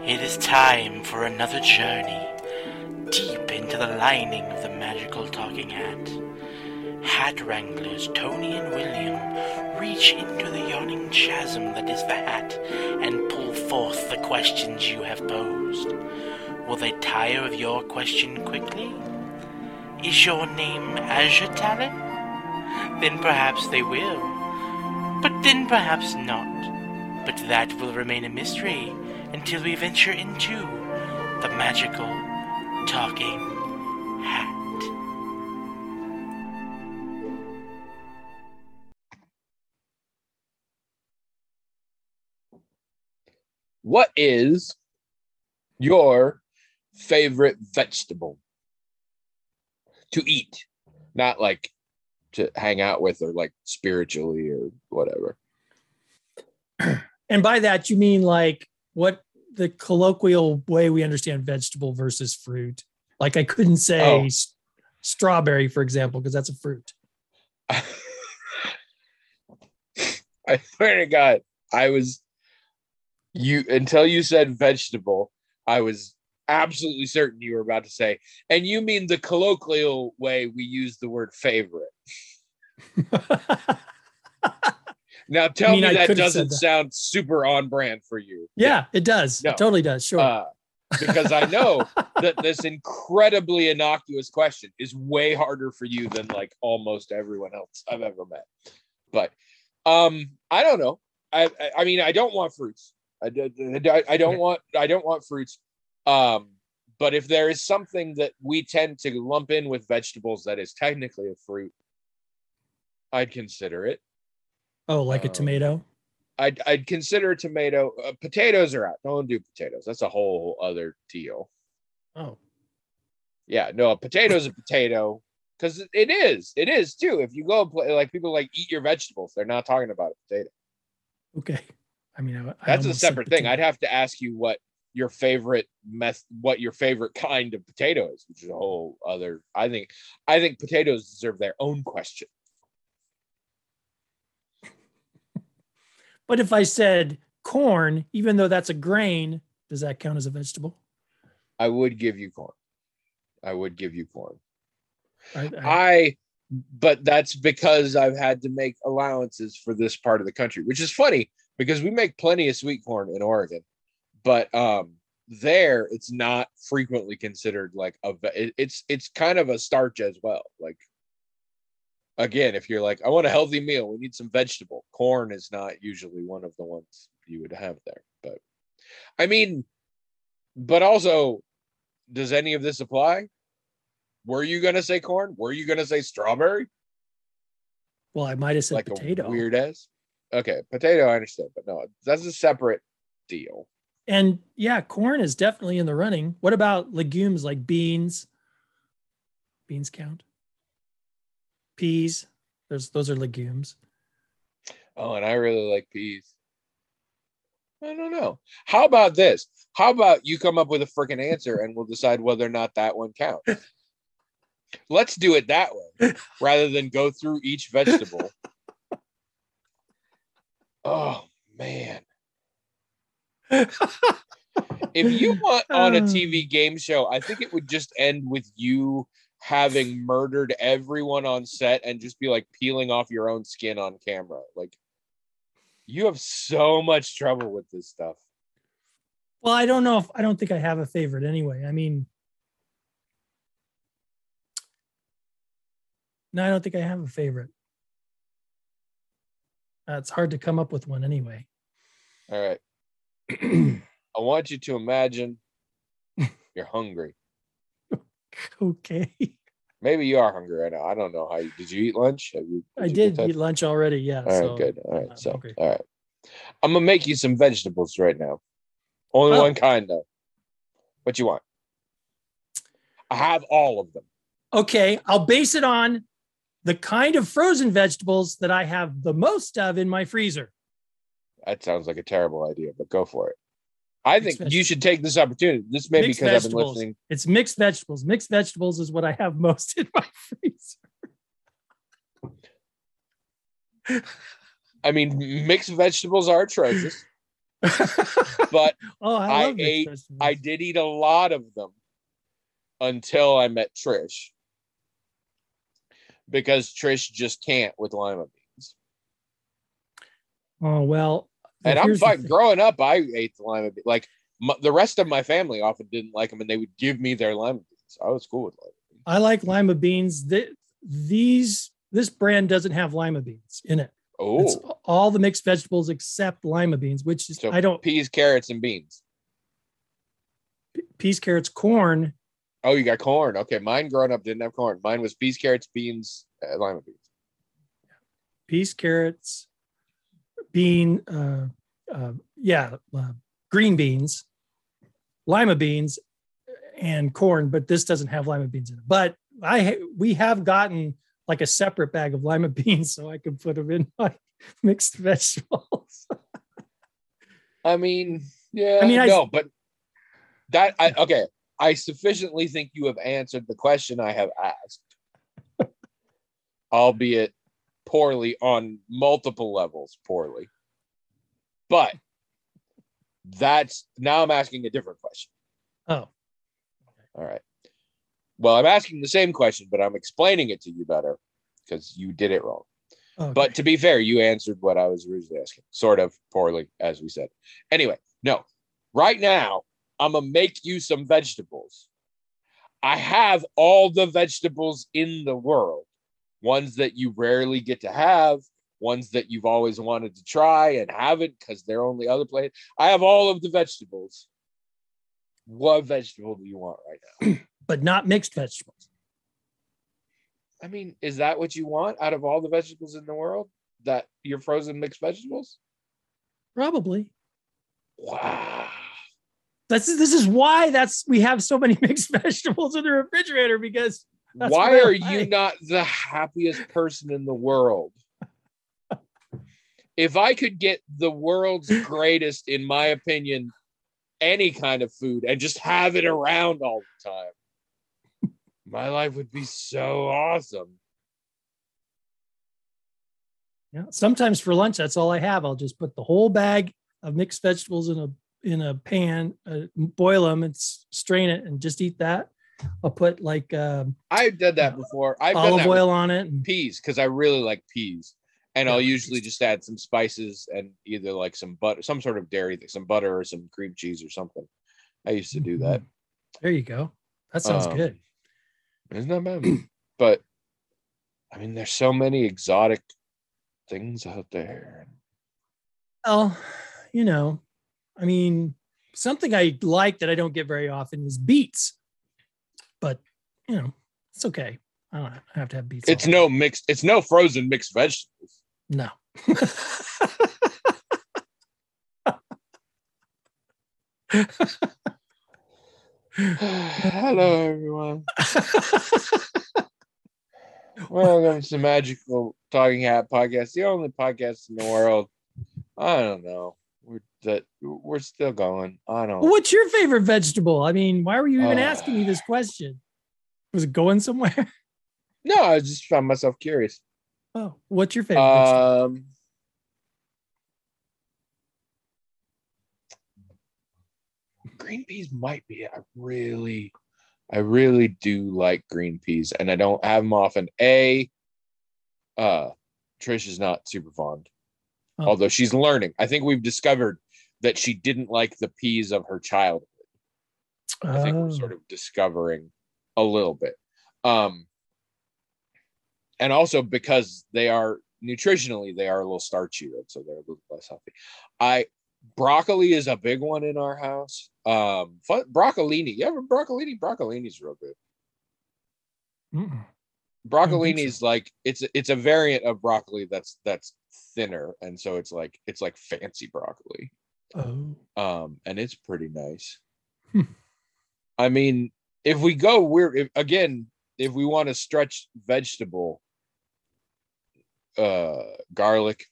It is time for another journey deep into the lining of the magical talking hat. Hat wranglers Tony and William reach into the yawning chasm that is the hat and pull forth the questions you have posed. Will they tire of your question quickly? Is your name Azure Talon? Then perhaps they will, but then perhaps not. But that will remain a mystery until we venture into the magical talking hat. What is your favorite vegetable to eat? Not like to hang out with or like spiritually or whatever. And by that, you mean like what the colloquial way we understand vegetable versus fruit. Like I couldn't say strawberry, for example, because that's a fruit. I swear to God, until you said vegetable, I was absolutely certain you were about to say, and you mean the colloquial way we use the word favorite. Now tell me that doesn't sound super on brand for you. Yeah, it does. No. It totally does. Sure. Because I know that this incredibly innocuous question is way harder for you than like almost everyone else I've ever met. But I don't know. I mean, I don't want fruits. I don't want fruits. But if there is something that we tend to lump in with vegetables that is technically a fruit, I'd consider it. Oh, like a tomato? I'd consider a tomato. Potatoes are out. Don't do potatoes. That's a whole other deal. Oh. Yeah, no, a potato's a potato. Because it is too. If you go play, like people like eat your vegetables, they're not talking about a potato. Okay. I mean, that's a separate thing. I'd have to ask you what your favorite kind of potato is, which is a whole other. I think potatoes deserve their own question. But if I said corn, even though that's a grain, does that count as a vegetable? I would give you corn. But that's because I've had to make allowances for this part of the country, which is funny because we make plenty of sweet corn in Oregon, but there it's not frequently considered like it's kind of a starch as well. Like, again, if you're like, I want a healthy meal, we need some vegetable. Corn is not usually one of the ones you would have there. But I mean, but also, does any of this apply? Were you going to say corn? Were you going to say strawberry? Well, I might have said like potato. Weird ass. Okay, potato, I understand. But no, that's a separate deal. And yeah, corn is definitely in the running. What about legumes like beans? Beans count? Peas. Those are legumes. Oh, and I really like peas. I don't know. How about this? How about you come up with a freaking answer and we'll decide whether or not that one counts. Let's do it that way rather than go through each vegetable. Oh, man. If you want on a TV game show, I think it would just end with you having murdered everyone on set and just be like peeling off your own skin on camera. Like, you have so much trouble with this stuff. Well, I don't think I have a favorite anyway. I mean, no, I don't think I have a favorite. It's hard to come up with one anyway. All right. I want you to imagine you're hungry. Okay. Maybe you are hungry right now. I don't know how you did. You eat lunch? I did eat lunch already. Yeah. All right, good. All right. So, all right. I'm gonna make you some vegetables right now. Only one kind though. What you want? I have all of them. Okay, I'll base it on the kind of frozen vegetables that I have the most of in my freezer. That sounds like a terrible idea, but go for it. I think you should take this opportunity. This may be because I've been listening. It's mixed vegetables. Mixed vegetables is what I have most in my freezer. I mean, mixed vegetables are atrocious. But oh, I I love mixed ate. vegetables. I did eat a lot of them until I met Trish, because Trish just can't with lima beans. Oh well, And I'm here's the fine. thing. Growing up, I ate the lima beans. Like the rest of my family often didn't like them, and they would give me their lima beans. I was cool with lima beans. I like lima beans. This brand doesn't have lima beans in it. It's Oh, all the mixed vegetables except lima beans, which is so I don't peas, carrots, and beans. peas, carrots, corn. Oh, you got corn. Okay, mine growing up didn't have corn. Mine was peas, carrots, beans, lima beans. Peas, carrots, bean, green beans, lima beans, and corn. But this doesn't have lima beans in it. But we have gotten like a separate bag of lima beans, so I can put them in my mixed vegetables. I mean, yeah, I mean, but that okay. I sufficiently think you have answered the question I have asked, albeit poorly on multiple levels, poorly. But now I'm asking a different question. Oh, all right. Well, I'm asking the same question, but I'm explaining it to you better because you did it wrong. okay. But to be fair, you answered what I was originally asking, sort of poorly, as we said. Anyway, no. Right now, I'm going to make you some vegetables. I have all the vegetables in the world, ones that you rarely get to have, ones that you've always wanted to try and haven't because they're only other places. I have all of the vegetables. What vegetable do you want right now? But not mixed vegetables. I mean, is that what you want out of all the vegetables in the world? That your frozen mixed vegetables? Probably. Wow. This is why we have so many mixed vegetables in the refrigerator, because why are you not the happiest person in the world? If I could get the world's greatest, in my opinion, any kind of food and just have it around all the time, my life would be so awesome. Yeah. Sometimes for lunch, that's all I have. I'll just put the whole bag of mixed vegetables in a pan, boil them and strain it and just eat that. I'll put like I've done that before. I've olive done that oil on it and peas because I really like peas. And Yeah, I'll usually just add some spices and either like some butter, some sort of dairy, some butter or some cream cheese or something. I used to do that. There you go. That sounds good. It's not bad. But I mean, there's so many exotic things out there. Well, I mean, something I like that I don't get very often is beets. But, it's okay. I don't have to have beets. It's no frozen mixed vegetables. No. Hello, everyone. Welcome to Magical Talking Hat Podcast, the only podcast in the world. I don't know. We're still going. I don't. What's your favorite vegetable? I mean, why were you even asking me this question? Was it going somewhere? No, I just found myself curious. Oh, what's your favorite vegetable? Green peas might be. I really do like green peas, and I don't have them often. Trish is not super fond, although she's learning. I think we've discovered that she didn't like the peas of her childhood. I think we're sort of discovering a little bit. And also because they are nutritionally, they are a little starchy, so they're a little less healthy. Broccoli is a big one in our house. Broccolini. You ever broccolini? Broccolini's real good. Mm-mm. Broccolini is like it's a variant of broccoli that's thinner, and so it's like fancy broccoli. Oh. And it's pretty nice. I mean, if we go if we want to stretch vegetable, garlic,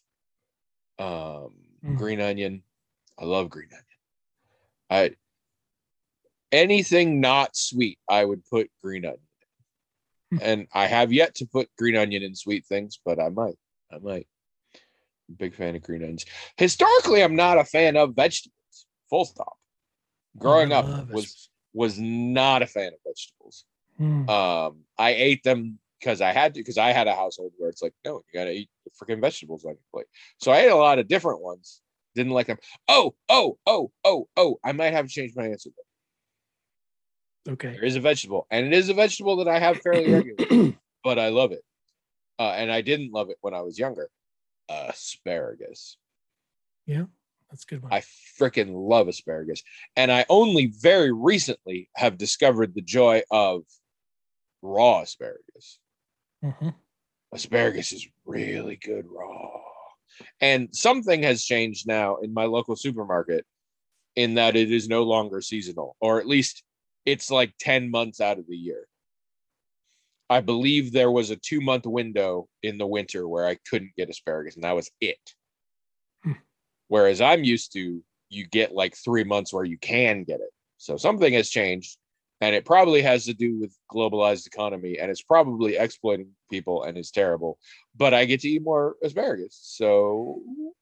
green onion. I love green onion. Anything not sweet, I would put green onion in. And I have yet to put green onion in sweet things, but I might. Big fan of green onions. Historically, I'm not a fan of vegetables. Full stop. Growing I up love was not a fan of vegetables. vegetables. I ate them because I had to, because I had a household where it's like, no, you gotta eat the freaking vegetables on your plate. So I ate a lot of different ones. Didn't like them. Oh. I might have to change my answer. Okay. There is a vegetable, and it is a vegetable that I have fairly regularly, but I love it. And I didn't love it when I was younger. Asparagus. Yeah, that's a good one. I freaking love asparagus. And I only very recently have discovered the joy of raw asparagus. Mm-hmm. Asparagus is really good raw. And something has changed now in my local supermarket in that it is no longer seasonal, or at least it's like 10 months out of the year. I believe there was a 2-month window in the winter where I couldn't get asparagus, and that was it. Whereas I'm used to, you get like 3 months where you can get it. So something has changed, and it probably has to do with globalized economy, and it's probably exploiting people and is terrible. But I get to eat more asparagus. So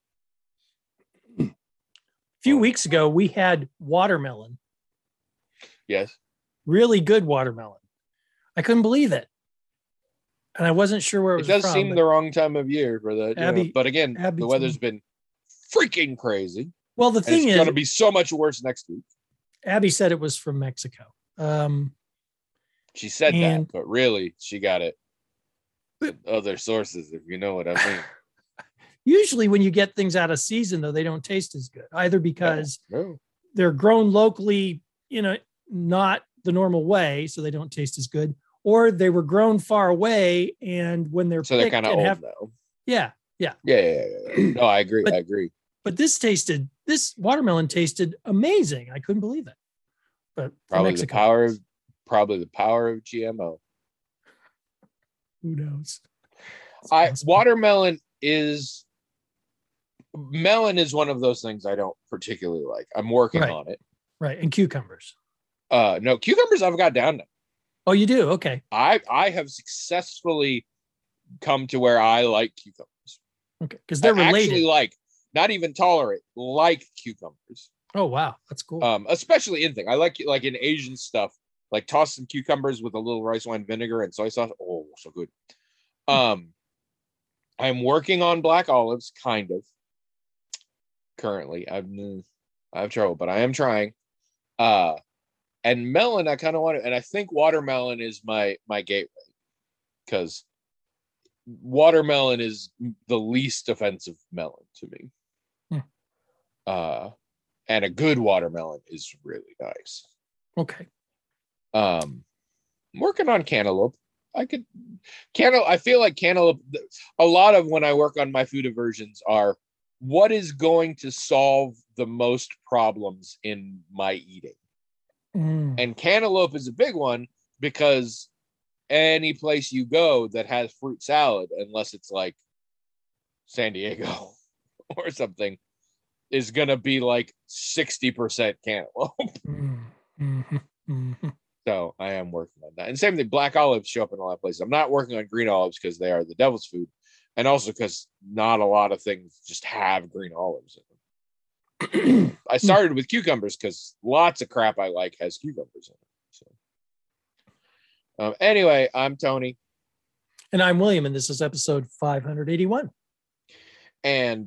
A few weeks ago, we had watermelon. yes. Really good watermelon. I couldn't believe it. And I wasn't sure where it was It does from, seem but the wrong time of year for that. Abby- but again, Abby the weather's been freaking crazy. well, the And thing it's is, going to be so much worse next week. Abby said it was from Mexico. She said And- that, but really, she got it from other sources, if you know what I mean. Usually when you get things out of season, though, they don't taste as good, either because No. they're grown locally, not the normal way, so they don't taste as good, or they were grown far away, and when they're So they're picked kind of and old have, now. yeah. Yeah. No, I agree. But- I agree. But this watermelon tasted amazing. I couldn't believe it. But from Probably Mexico, the power of GMO. who knows? Melon is one of those things I don't particularly like. I'm working Right. on it. Right, and cucumbers. No, cucumbers I've got down now. Oh, you do? Okay. I have successfully come to where I like cucumbers. Okay, because they're I related. actually like, not even tolerate, like cucumbers. Oh, wow, that's cool. Especially in thing. I like in Asian stuff, like toss some cucumbers with a little rice wine vinegar and soy sauce. Oh, so good. I'm working on black olives, kind of. Currently, I have trouble, but I am trying. And melon, I kind of want to, and I think watermelon is my gateway, because watermelon is the least offensive melon to me. And a good watermelon is really nice. Okay. I'm working on cantaloupe. I feel like cantaloupe, a lot of when I work on my food aversions are what is going to solve the most problems in my eating. And cantaloupe is a big one, because any place you go that has fruit salad, unless it's like San Diego or something, is going to be like 60% cantaloupe. So I am working on that. And same thing, black olives show up in a lot of places. I'm not working on green olives because they are the devil's food. And also because not a lot of things just have green olives in them. I started with cucumbers because lots of crap I like has cucumbers in it. So anyway, I'm Tony. And I'm William, and this is episode 581. And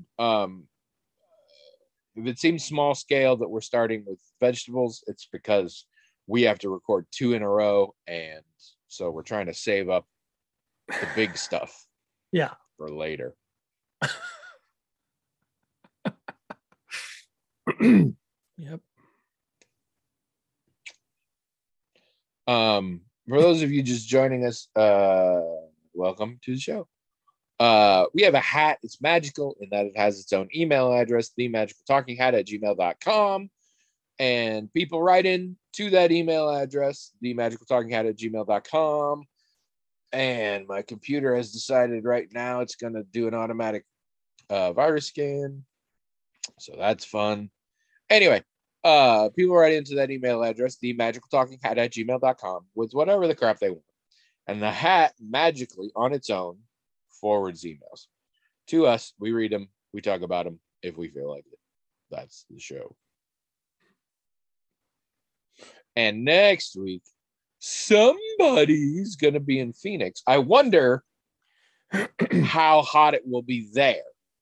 if it seems small scale that we're starting with vegetables, it's because we have to record 2 in a row. And so we're trying to save up the big stuff. Yeah. For later. Yep. For those of you just joining us, welcome to the show. We have a hat. It's magical in that it has its own email address, themagicaltalkinghat@gmail.com. And people write in to that email address, themagicaltalkinghat@gmail.com. And my computer has decided right now it's going to do an automatic virus scan. So that's fun. Anyway, people write into that email address, themagicaltalkinghat@gmail.com, with whatever the crap they want. And the hat magically on its own forwards emails to us. We read them. We talk about them if we feel like it. That's the show. And next week, somebody's going to be in Phoenix. I wonder how hot it will be there.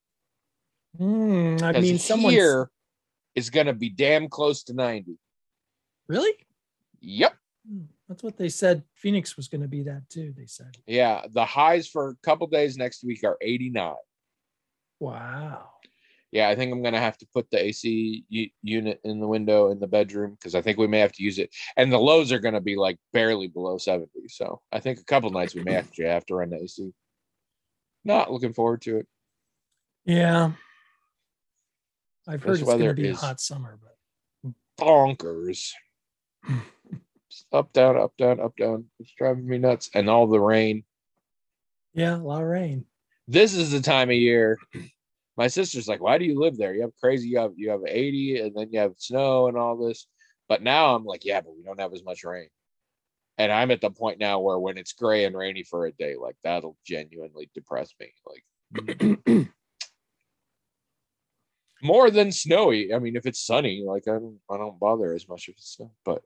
I mean, here is going to be damn close to 90. Really? Yep. That's what they said. Phoenix was going to be that too, they said. Yeah. The highs for a couple days next week are 89. Wow. Yeah, I think I'm going to have to put the AC unit in the window in the bedroom because I think we may have to use it. And the lows are going to be like barely below 70. So I think a couple nights we may actually have to run the AC. Not looking forward to it. Yeah. I've heard it's going to be a hot summer, but bonkers. Up, down, up, down, up, down. It's driving me nuts. And all the rain. Yeah, a lot of rain. This is the time of year. My sister's like, why do you live there? You have crazy, you have 80 and then you have snow and all this. But now I'm like, yeah, but we don't have as much rain. And I'm at the point now where when it's gray and rainy for a day, like that'll genuinely depress me. Like more than snowy. I mean, if it's sunny, like I don't bother as much if it's snow. But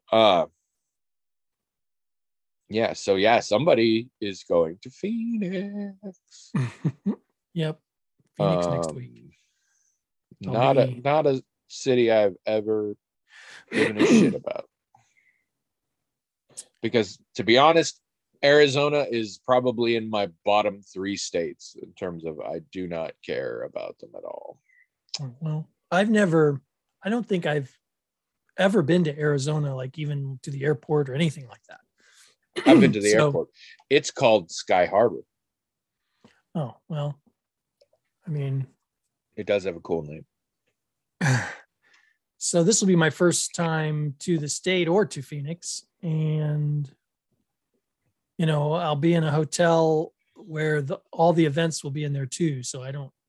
yeah, so yeah, somebody is going to Phoenix. Yep. Phoenix next week. Not a city I've ever given a shit about. Because to be honest, Arizona is probably in my bottom 3 states in terms of I do not care about them at all. Well, I don't think I've ever been to Arizona, like even to the airport or anything like that. I've been to the airport. It's called Sky Harbor. Oh, well, I mean, it does have a cool name. So this will be my first time to the state or to Phoenix. And, you know, I'll be in a hotel where all the events will be in there too. So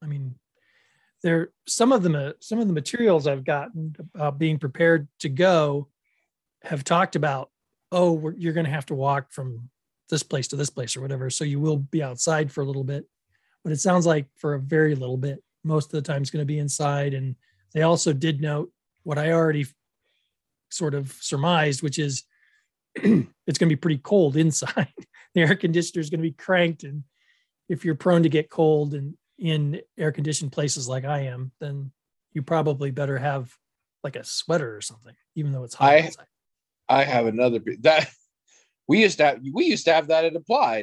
some of the materials I've gotten about being prepared to go have talked about, you're going to have to walk from this place to this place or whatever. So you will be outside for a little bit, but it sounds like for a very little bit, most of the time it's going to be inside. And they also did note what I already sort of surmised, which is it's going to be pretty cold inside. The air conditioner is going to be cranked. And if you're prone to get cold and in air conditioned places like I am, then you probably better have like a sweater or something, even though it's hot outside. I have another that we used to have that at Applied.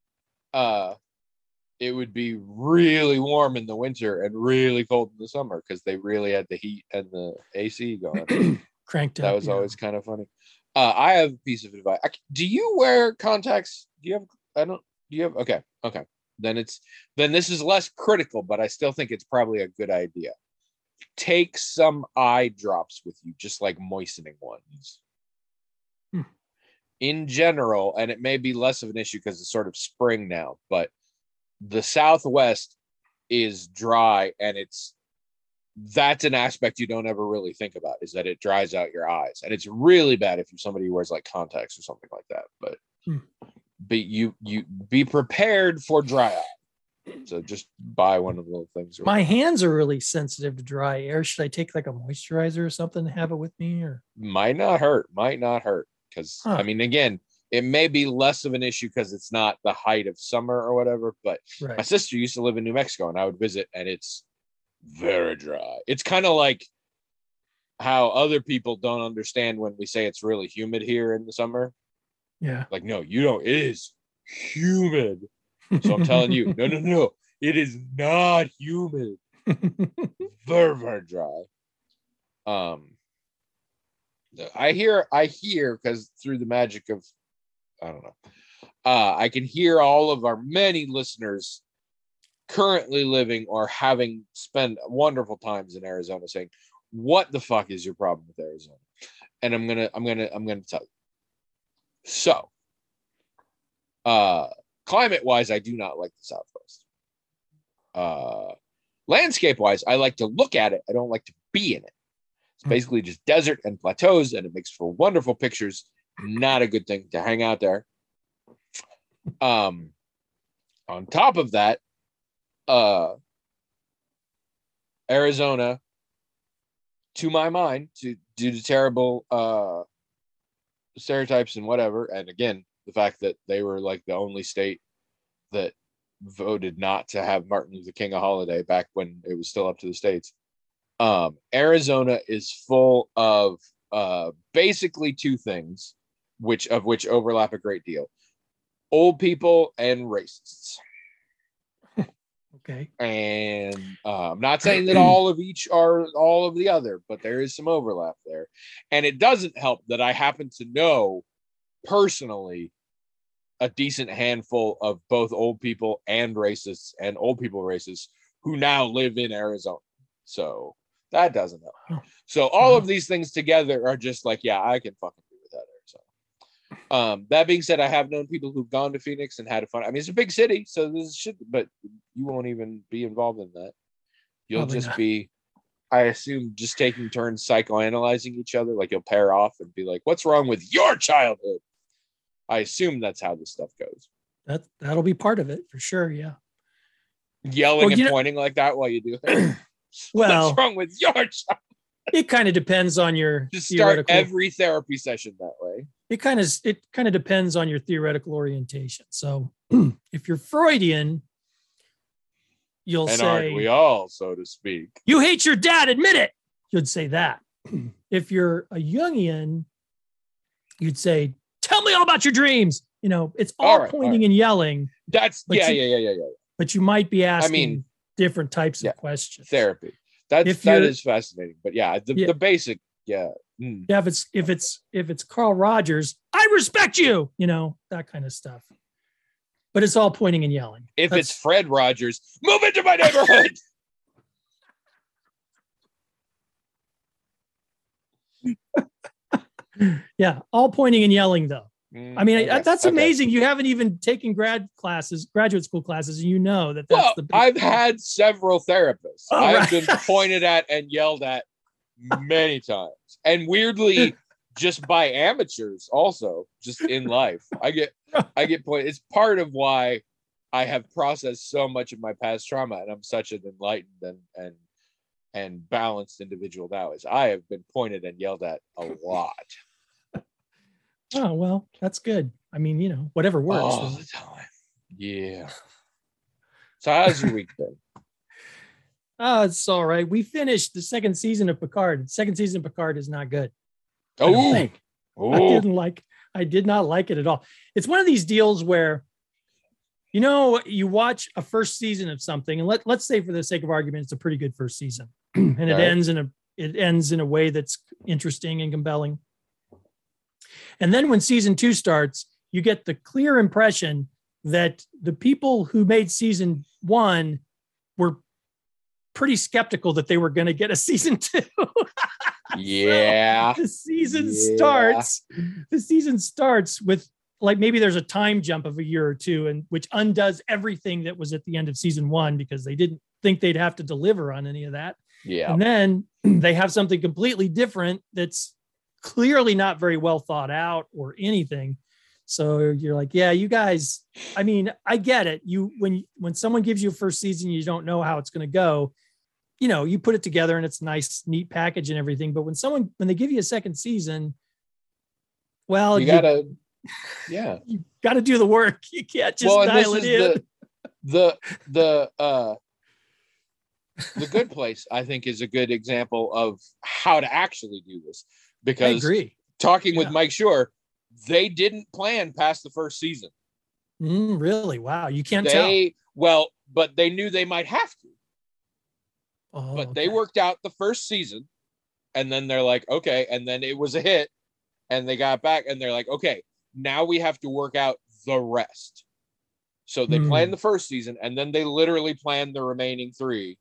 It would be really warm in the winter and really cold in the summer because they really had the heat and the AC going. Cranked up. That was always kind of funny. I have a piece of advice. Do you wear contacts? Do you have? Okay. Then this is less critical, but I still think it's probably a good idea. Take some eye drops with you, just like moistening ones. In general, and it may be less of an issue because it's sort of spring now, but the Southwest is dry, and that's an aspect you don't ever really think about, is that it dries out your eyes. And it's really bad if you're somebody who wears like contacts or something like that. But you be prepared for dry eye. So just buy one of the little things. My hands are really sensitive to dry air. Should I take like a moisturizer or something to have it with me? Or might not hurt. Because I mean, again, it may be less of an issue because it's not the height of summer or whatever. But My sister used to live in New Mexico, and I would visit, and it's very dry. It's kind of like how other people don't understand when we say it's really humid here in the summer. Yeah. Like, no, you don't. It is humid. So I'm telling you, no. It is not humid. Very, very dry. I hear because through the magic of, I don't know, I can hear all of our many listeners currently living or having spent wonderful times in Arizona saying, what the fuck is your problem with Arizona? And I'm gonna tell you. So climate wise, I do not like the Southwest. Landscape wise, I like to look at it. I don't like to be in it. It's basically just desert and plateaus, and it makes for wonderful pictures. Not a good thing to hang out there. On top of that, Arizona, to my mind, due to terrible stereotypes and whatever, and again, the fact that they were like the only state that voted not to have Martin Luther King a holiday back when it was still up to the states. Arizona is full of basically two things, which overlap a great deal: old people and racists. Okay. And I'm not saying that all of each are all of the other, but there is some overlap there. And it doesn't help that I happen to know personally a decent handful of both old people and racists and old people racists who now live in Arizona. So that doesn't help. So all of these things together are just like, yeah, I can fucking do with that Arizona. That being said, I have known people who've gone to Phoenix and had fun. I mean, it's a big city, so this shit, but you won't even be involved in that. You'll Probably just not. be, I assume, just taking turns psychoanalyzing each other. Like you'll pair off and be like, what's wrong with your childhood? I assume that's how this stuff goes. That'll be part of it for sure. Yeah. Yelling and pointing like that while you do it. Well, what's wrong with your child? It kind of depends on your Just start every therapy session that way. It kind of depends on your theoretical orientation. So if you're Freudian, you'll and say, aren't we all, so to speak? You hate your dad, admit it. You'd say that. If you're a Jungian, you'd say, tell me all about your dreams. You know, it's all pointing and yelling. That's yeah. But you might be asking different types of questions. Therapy. That is fascinating. But the basic, Yeah, if it's Carl Rogers, I respect you, you know, that kind of stuff. But it's all pointing and yelling. If it's Fred Rogers, move into my neighborhood. Yeah, all pointing and yelling though. I mean, that's amazing. You haven't even taken graduate school classes, and you know that's the big I've had several therapists. I've been pointed at and yelled at many times, and weirdly just by amateurs also, just in life. I get pointed. It's part of why I have processed so much of my past trauma, and I'm such an enlightened and balanced individual now, is I have been pointed and yelled at a lot. Oh, well, that's good. I mean, you know, whatever works. All the time. Yeah. So how's your week been? Oh, it's all right. We finished the second season of Picard. The second season of Picard is not good. Oh, I did not like it at all. It's one of these deals where, you know, you watch a first season of something, and let's say for the sake of argument, it's a pretty good first season, and it ends in a way that's interesting and compelling. And then when season 2 starts, you get the clear impression that the people who made season 1 were pretty skeptical that they were going to get a season 2. Yeah. So the season starts with like maybe there's a time jump of a year or two, and which undoes everything that was at the end of season 1 because they didn't think they'd have to deliver on any of that. Yeah. And then they have something completely different that's clearly not very well thought out or anything. So you're like, yeah, you guys, I mean, I get it. When someone gives you a first season, you don't know how it's going to go. You know, you put it together and it's a nice, neat package and everything. But when they give you a second season, well, you gotta do the work. You can't just dial it in. The Good Place, I think, is a good example of how to actually do this. Because I agree. Talking with Mike Schur, they didn't plan past the first season. Really? Wow. You can't tell. Well, but they knew they might have to. Oh, but they worked out the first season, and then they're like, okay, and then it was a hit, and they got back, and they're like, okay, now we have to work out the rest. So they planned the first season, and then they literally planned the remaining 3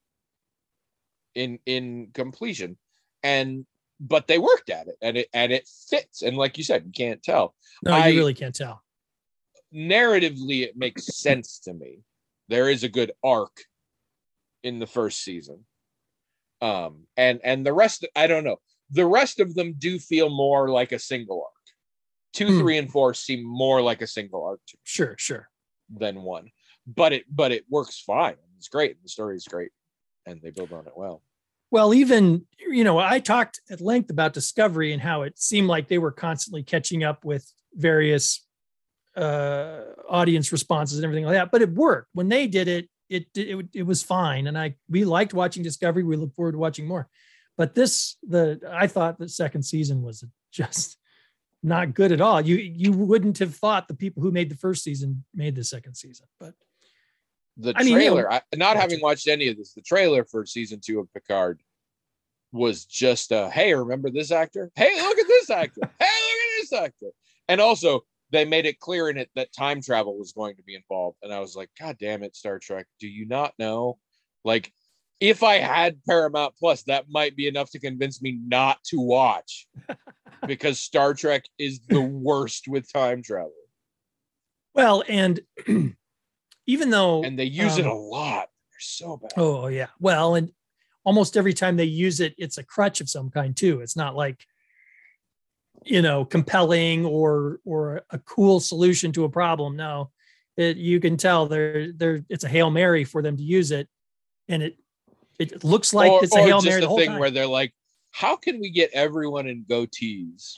in completion. But they worked at it, and it fits. And like you said, you can't tell. No, you really can't tell. Narratively, it makes sense to me. There is a good arc in the first season. And the rest, I don't know. The rest of them do feel more like a single arc. 2, 3, and 4 seem more like a single arc to me. Sure. Than 1. But it works fine. It's great. The story is great, and they build on it well. Well, even, I talked at length about Discovery and how it seemed like they were constantly catching up with various audience responses and everything like that, but it worked. When they did it, it was fine. And we liked watching Discovery. We look forward to watching more. But I thought the second season was just not good at all. You wouldn't have thought the people who made the first season made the second season, but the trailer, not having watched any of this, the trailer for season 2 of Picard was just hey, remember this actor? Hey, look at this actor. Hey, look at this actor. And also they made it clear in it that time travel was going to be involved. And I was like, God damn it, Star Trek. Do you not know? Like, if I had Paramount Plus, that might be enough to convince me not to watch because Star Trek is the worst with time travel. Well, and even though... And they use it a lot. They're so bad. Oh, yeah. Well, and almost every time they use it, it's a crutch of some kind too. It's not like, compelling or a cool solution to a problem. No, you can tell it's a Hail Mary for them to use it. And it looks like it's a Hail Mary the whole thing where they're like, how can we get everyone in goatees?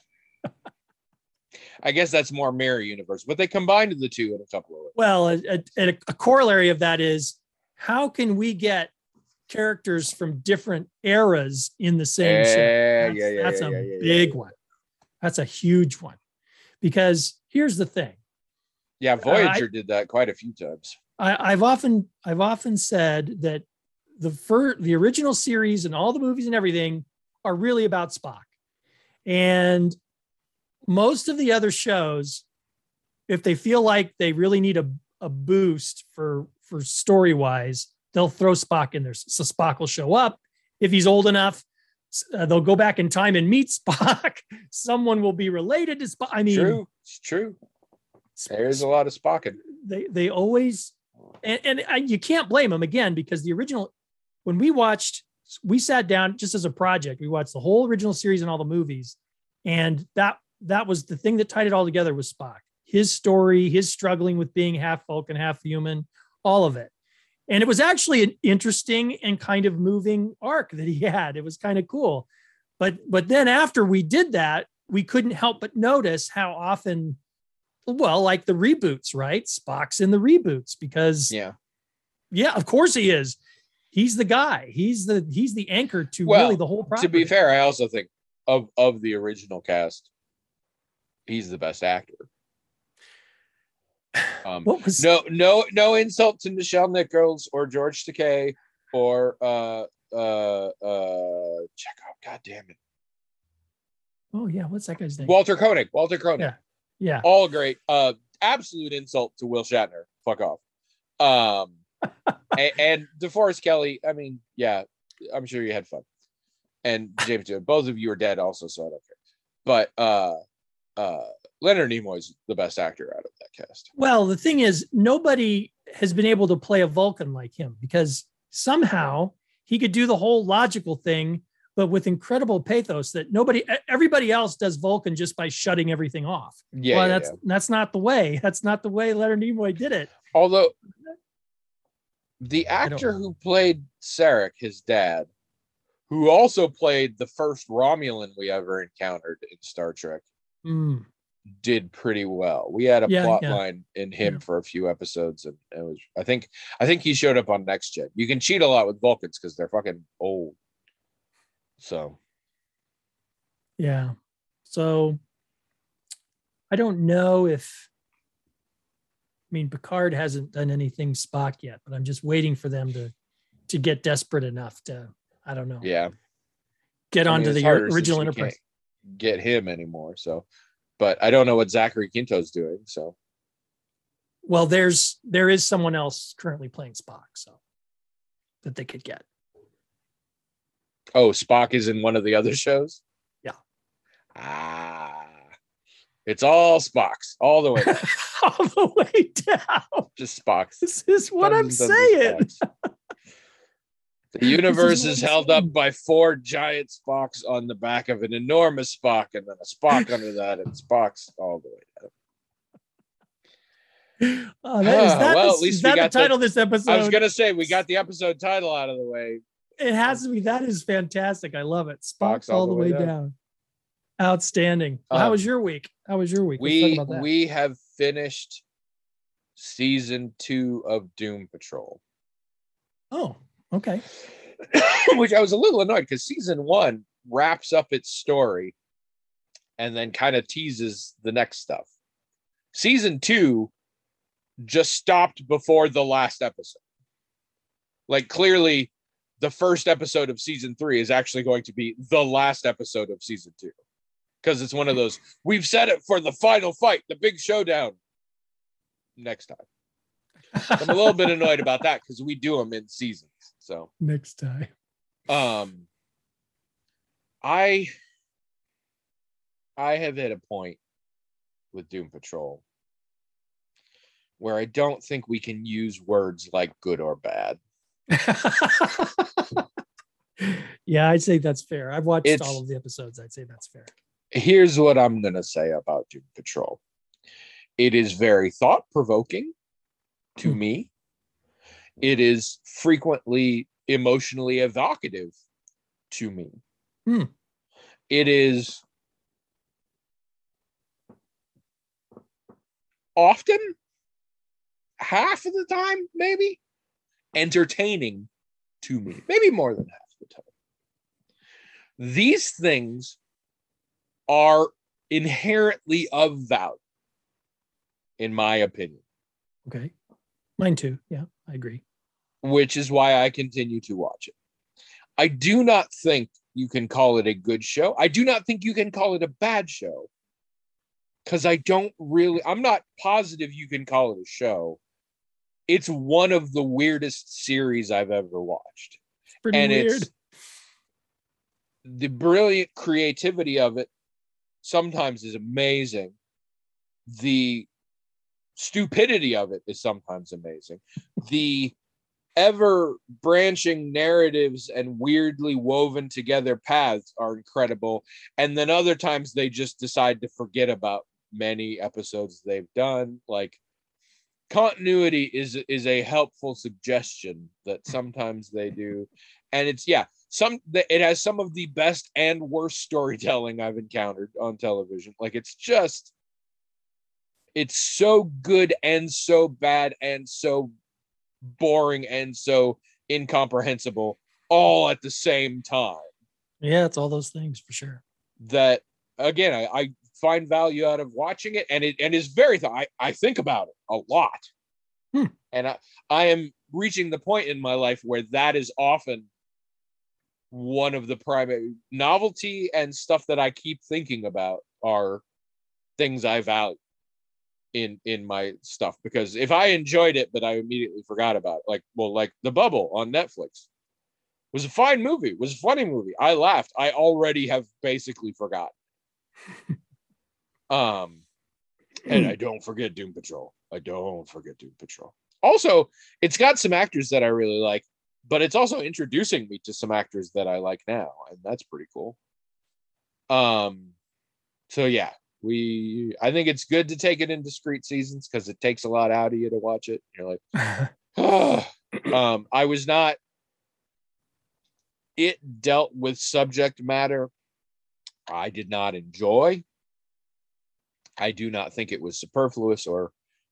I guess that's more Mirror Universe, but they combined the two in a couple of ways. Well, a corollary of that is, how can we get characters from different eras in the same show? That's a big one. That's a huge one. Because here's the thing. Yeah, Voyager did that quite a few times. I've often said that the original series and all the movies and everything are really about Spock. And most of the other shows, if they feel like they really need a boost for story wise, they'll throw Spock in there. So Spock will show up. If he's old enough, they'll go back in time and meet Spock. Someone will be related to Spock. I mean, it's true. There's a lot of Spocking. They always, and you can't blame them again, because the original, when we sat down just as a project, we watched the whole original series and all the movies. And that was the thing that tied it all together, was Spock, his story, his struggling with being half Vulcan, half human, all of it. And it was actually an interesting and kind of moving arc that he had. It was kind of cool. But then after we did that, we couldn't help but notice how often, like the reboots, right? Spock's in the reboots because of course he is. He's the guy. He's the anchor to really the whole property. To be fair, I also think of the original cast, he's the best actor. No insult to Nichelle Nichols or George Takei or check out. God damn it. Oh yeah, what's that guy's name? Walter Koenig. Yeah. All great. Absolute insult to Will Shatner. Fuck off. And DeForest Kelly. I mean, yeah, I'm sure you had fun. And James Stewart. Both of you are dead also, so I don't care. But Leonard Nimoy's the best actor out of that cast. Well, the thing is, nobody has been able to play a Vulcan like him, because somehow he could do the whole logical thing, but with incredible pathos that everybody else does Vulcan just by shutting everything off. That's not the way. That's not the way Leonard Nimoy did it. Although the actor who played Sarek, his dad, who also played the first Romulan we ever encountered in Star Trek, did pretty well. We had a plot line in him for a few episodes, and it was I think he showed up on Next Gen. You can cheat a lot with Vulcans because they're fucking old. So I don't know if Picard hasn't done anything Spock yet, but I'm just waiting for them to get desperate enough to, I don't know. Yeah. Get onto the original Enterprise. Can't get him anymore. So, but I don't know what Zachary Quinto's doing. So, well, there is someone else currently playing Spock, so that they could get. Oh, Spock is in one of the other shows? Yeah. It's all Spocks all the way down. All the way down. Just Spocks. This is what I'm saying. The universe is held up by 4 giant Spocks on the back of an enormous Spock, and then a Spock under that, and Spocks all the way down. At least is that the title of this episode? I was going to say, we got the episode title out of the way. It has to be. That is fantastic. I love it. Spock's Spock's all the way down. Outstanding. Well, how was your week? How was your week? Let's talk about that. We have finished season 2 of Doom Patrol. Oh, okay. Which I was a little annoyed because season 1 wraps up its story and then kind of teases the next stuff. Season 2 just stopped before the last episode. Like, clearly, the first episode of season 3 is actually going to be the last episode of season 2. Because it's one of those, we've set it for the final fight, the big showdown. Next time. I'm a little bit annoyed about that because we do them in seasons. So next time. I have hit a point with Doom Patrol where I don't think we can use words like good or bad. Yeah, I'd say that's fair. I've watched all of the episodes. I'd say that's fair. Here's what I'm going to say about Doom Patrol. It is very thought-provoking to me. It is frequently emotionally evocative to me. It is often, half of the time, maybe, entertaining to me. Maybe more than half the time. These things are inherently of value, in my opinion. Okay. Mine too. Yeah, I agree. Which is why I continue to watch it. I do not think you can call it a good show. I do not think you can call it a bad show. Because I'm not positive you can call it a show. It's one of the weirdest series I've ever watched. It's pretty weird. The brilliant creativity of it sometimes is amazing. The stupidity of it is sometimes amazing. The ever branching narratives and weirdly woven together paths are incredible. And then other times they just decide to forget about many episodes they've done. Like, continuity is a helpful suggestion that sometimes they do. And it has some of the best and worst storytelling I've encountered on television. Like, it's so good and so bad and so boring and so incomprehensible all at the same time. Yeah, it's all those things for sure. That, again, I find value out of watching it, and it is very I think about it a lot. And I am reaching the point in my life where that is often one of the primary novelty and stuff that I keep thinking about are things I value in my stuff. Because if I enjoyed it but I immediately forgot about it, like The Bubble on Netflix was a fine movie, was a funny movie, I laughed, I already have basically forgotten. And I don't forget Doom Patrol. Also, it's got some actors that I really like, but it's also introducing me to some actors that I like now, and that's pretty cool. So yeah, I think it's good to take it in discrete seasons because it takes a lot out of you to watch it. You're like, oh. I was not. It dealt with subject matter I did not enjoy. I do not think it was superfluous or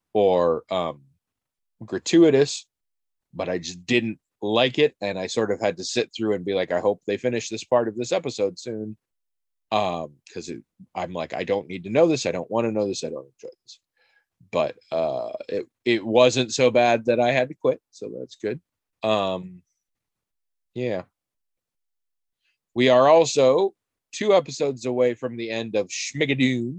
gratuitous, but I just didn't like it, and I sort of had to sit through and be like, I hope they finish this part of this episode soon, because I'm like, I don't need to know this, I don't want to know this, I don't enjoy this. But it wasn't so bad that I had to quit, so that's good. Yeah, we are also 2 episodes away from the end of Schmigadoon,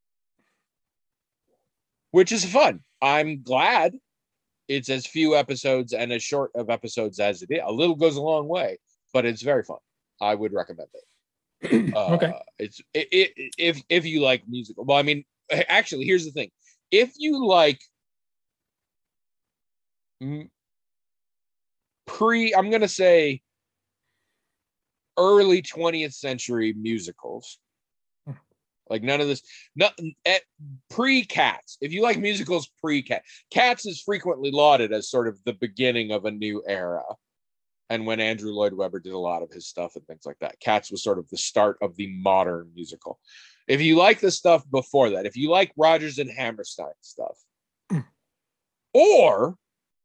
which is fun. I'm glad it's as few episodes and as short of episodes as it is. A little goes a long way, but it's very fun. I would recommend it. Okay. If you like musical, well, I mean, actually, here's the thing: if you like I'm gonna say early 20th century musicals. Like none of this, pre-Cats. If you like musicals pre-Cats, Cats is frequently lauded as sort of the beginning of a new era. and when Andrew Lloyd Webber did a lot of his stuff and things like that. Cats was sort of the start of the modern musical. If you like the stuff before that, if you like Rodgers and Hammerstein stuff, or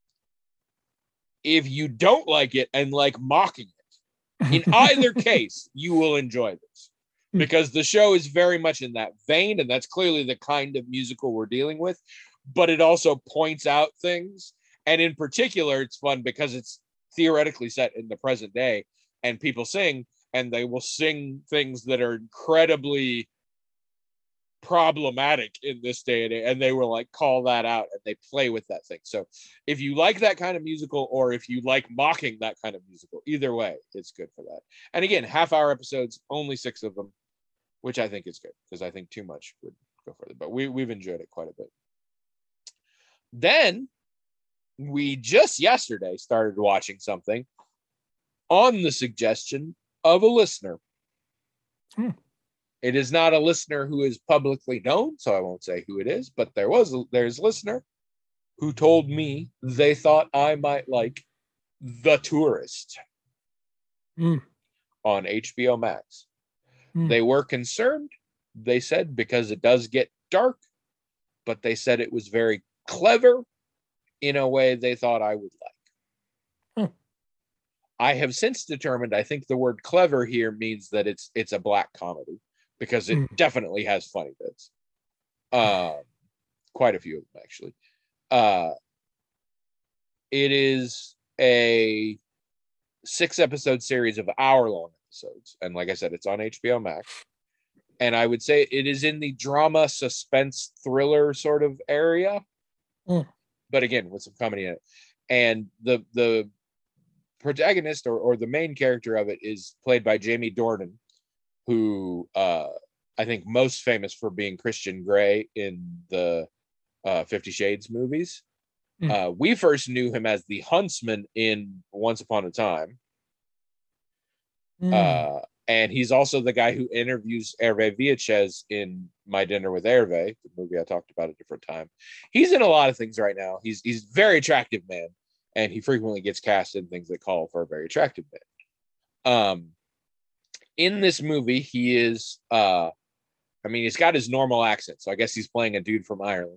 if you don't like it and like mocking it, in either case, you will enjoy this, because the show is very much in that vein, and that's clearly the kind of musical we're dealing with. But it also points out things, and in particular, it's fun because it's theoretically set in the present day, and people sing, and they will sing things that are incredibly problematic in this day and age, and they will like call that out, and they play with that thing. So if you like that kind of musical, or if you like mocking that kind of musical, either way, it's good for that. And again, half-hour episodes, only 6 of them, which I think is good, because I think too much would go further. But we've enjoyed it quite a bit. Then we just yesterday started watching something on the suggestion of a listener. It is not a listener who is publicly known, so I won't say who it is, but there's a listener who told me they thought I might like The Tourist on HBO Max. They were concerned, they said, because it does get dark, but they said it was very clever in a way they thought I would like. I have since determined, I think the word clever here means that it's a black comedy, because it definitely has funny bits. Quite a few of them, actually. It is a 6-episode series of hour-long episodes. And like I said, it's on HBO Max. And I would say it is in the drama, suspense, thriller sort of area. But again, with some comedy in it. And the protagonist or the main character of it is played by Jamie Dornan, who I think most famous for being Christian Grey in the 50 Shades movies. We first knew him as the huntsman in Once Upon a Time. And he's also the guy who interviews Hervé Villechaize in My Dinner with Hervé, the movie I talked about a different time. He's in a lot of things right now. He's a very attractive man, and he frequently gets cast in things that call for a very attractive man. In this movie, he is, he's got his normal accent, so I guess he's playing a dude from Ireland,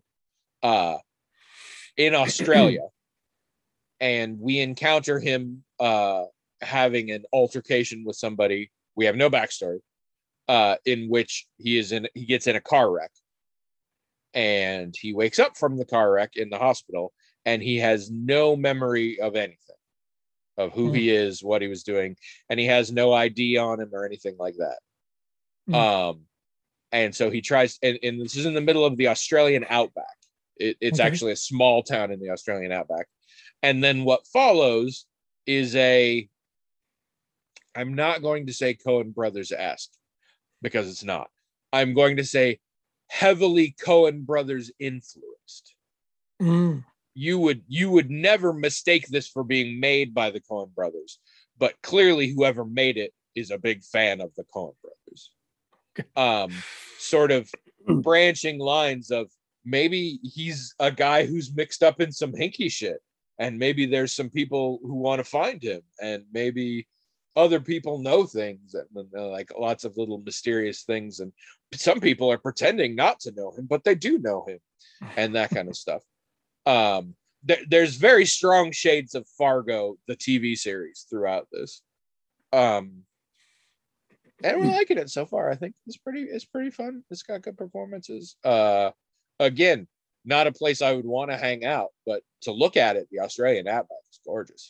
in Australia. And we encounter him having an altercation with somebody. We have no backstory, in which he gets in a car wreck, and he wakes up from the car wreck in the hospital, and he has no memory of anything, of who he is, what he was doing, and he has no ID on him or anything like that. And so he tries, and this is in the middle of the Australian outback. It's actually a small town in the Australian outback. And then what follows is I'm not going to say Coen Brothers-esque, because it's not. I'm going to say heavily Coen Brothers influenced. You would never mistake this for being made by the Coen Brothers, but clearly whoever made it is a big fan of the Coen Brothers. Sort of branching lines of, maybe he's a guy who's mixed up in some hinky shit, and maybe there's some people who want to find him, and maybe other people know things, and like lots of little mysterious things, and some people are pretending not to know him, but they do know him, and that kind of stuff. There's very strong shades of Fargo, the TV series, throughout this, and we're liking it so far. I think it's pretty fun. It's got good performances. Again, not a place I would want to hang out, but to look at it, the Australian outback is gorgeous.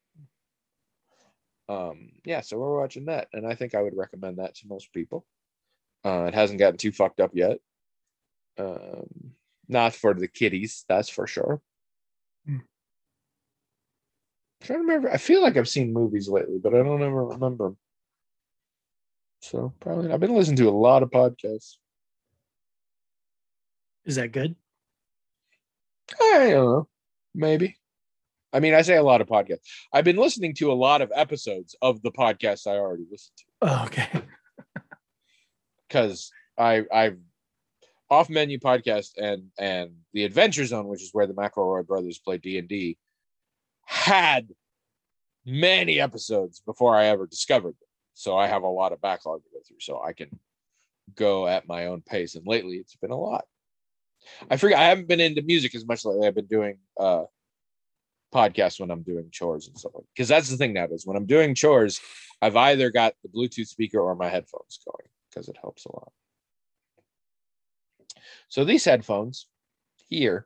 So we're watching that, and I think I would recommend that to most people. It hasn't gotten too fucked up yet. Not for the kiddies, that's for sure. I'm trying to remember. I feel like I've seen movies lately, but I don't ever remember them. So probably I've been listening to a lot of podcasts. Is that good? I don't know. Maybe. I mean, I say a lot of podcasts. I've been listening to a lot of episodes of the podcasts I already listened to. Oh, okay. Because I've Off Menu Podcast and the Adventure Zone, which is where the McElroy brothers play D&D, had many episodes before I ever discovered them. So I have a lot of backlog to go through, so I can go at my own pace. And lately it's been a lot. I haven't been into music as much lately. I've been doing podcasts when I'm doing chores and stuff like, because that's the thing nowadays. When I'm doing chores, I've either got the Bluetooth speaker or my headphones going, because it helps a lot. So these headphones here,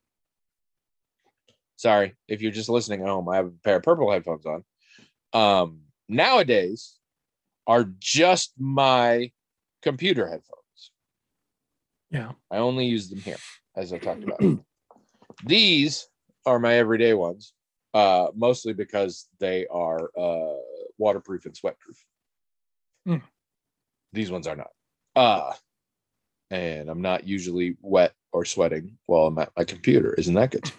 sorry if you're just listening at home, I have a pair of purple headphones on. Nowadays are just my computer headphones. Yeah. I only use them here, as I talked about. These are my everyday ones, mostly because they are waterproof and sweatproof. These ones are not. And I'm not usually wet or sweating while I'm at my computer. Isn't that good?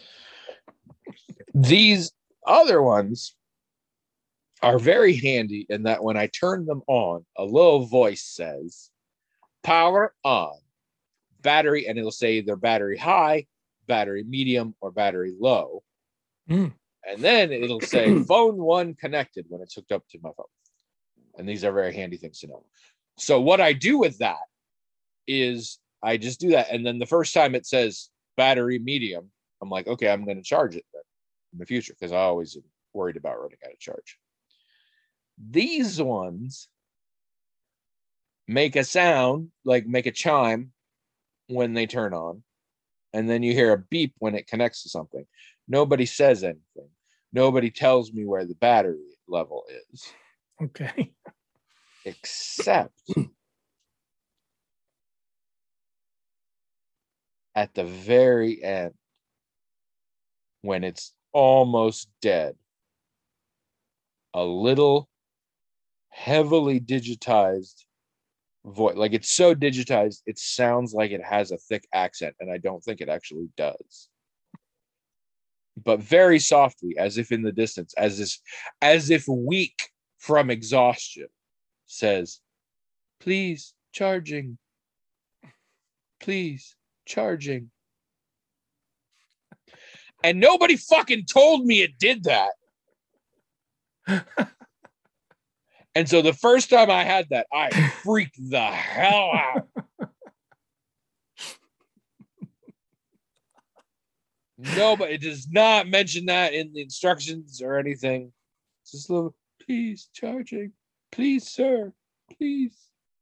These other ones are very handy in that when I turn them on, a little voice says, power on, battery, and it'll say either battery high, battery medium, or battery low. And then it'll say phone 1 connected when it's hooked up to my phone. And these are very handy things to know. So what I do with that is I just do that. And then the first time it says battery medium, I'm like, okay, I'm going to charge it then in the future, because I always am worried about running out of charge. These ones make a sound, like make a chime when they turn on, and then you hear a beep when it connects to something. Nobody says anything. Nobody tells me where the battery level is. Okay. Except at the very end, when it's almost dead, a little heavily digitized voice, like it's so digitized, it sounds like it has a thick accent, and I don't think it actually does. But very softly, as if in the distance, as if weak from exhaustion, says, please, charging. Please, charging. And nobody fucking told me it did that. And so the first time I had that, I freaked the hell out. No, but it does not mention that in the instructions or anything. It's just a little, please, charging. Please, sir. Please.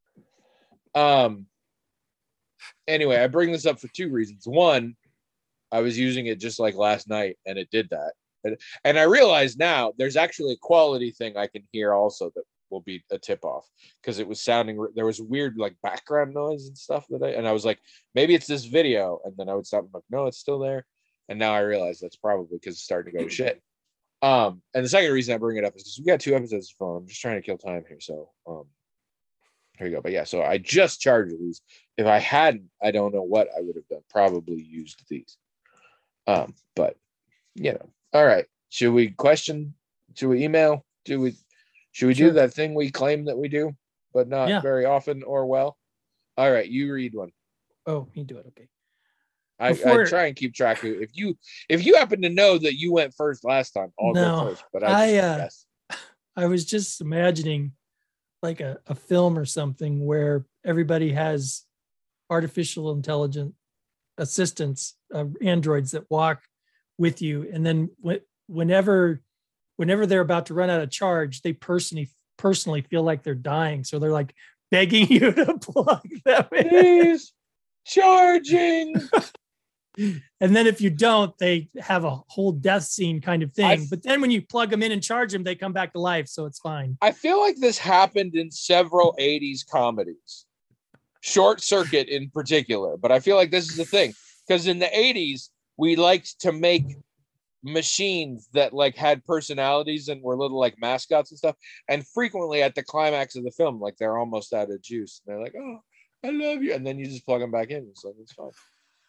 Anyway, I bring this up for 2 reasons. One, I was using it just like last night, and it did that. And I realize now there's actually a quality thing I can hear also that will be a tip off, because it was sounding, there was weird like background noise and stuff and I was like, maybe it's this video, and then I would stop and like, no, it's still there. And now I realize that's probably because it's starting to go to shit. And the second reason I bring it up is because we got 2 episodes of phone. I'm just trying to kill time here. So here you go. But yeah, so I just charged these. If I hadn't, I don't know what I would have done. Probably used these. But you know, all right. Should we question? Should we email? Should we do that thing we claim that we do, but not very often or well? All right, you read one. Oh, you do it. Okay. I try and keep track of if you happen to know that you went first last time, I'll go first. But I was just imagining like a film or something where everybody has artificial intelligent assistants, androids that walk with you, and then whenever they're about to run out of charge, they personally feel like they're dying, so they're like begging you to plug them in. Please, charging. And then if you don't, they have a whole death scene kind of thing. But then when you plug them in and charge them, they come back to life. So it's fine. I feel like this happened in several 80s comedies, Short Circuit in particular. But I feel like this is the thing, because in the 80s, we liked to make machines that like had personalities and were little like mascots and stuff. And frequently at the climax of the film, like they're almost out of juice. And they're like, oh, I love you. And then you just plug them back in. So it's fine.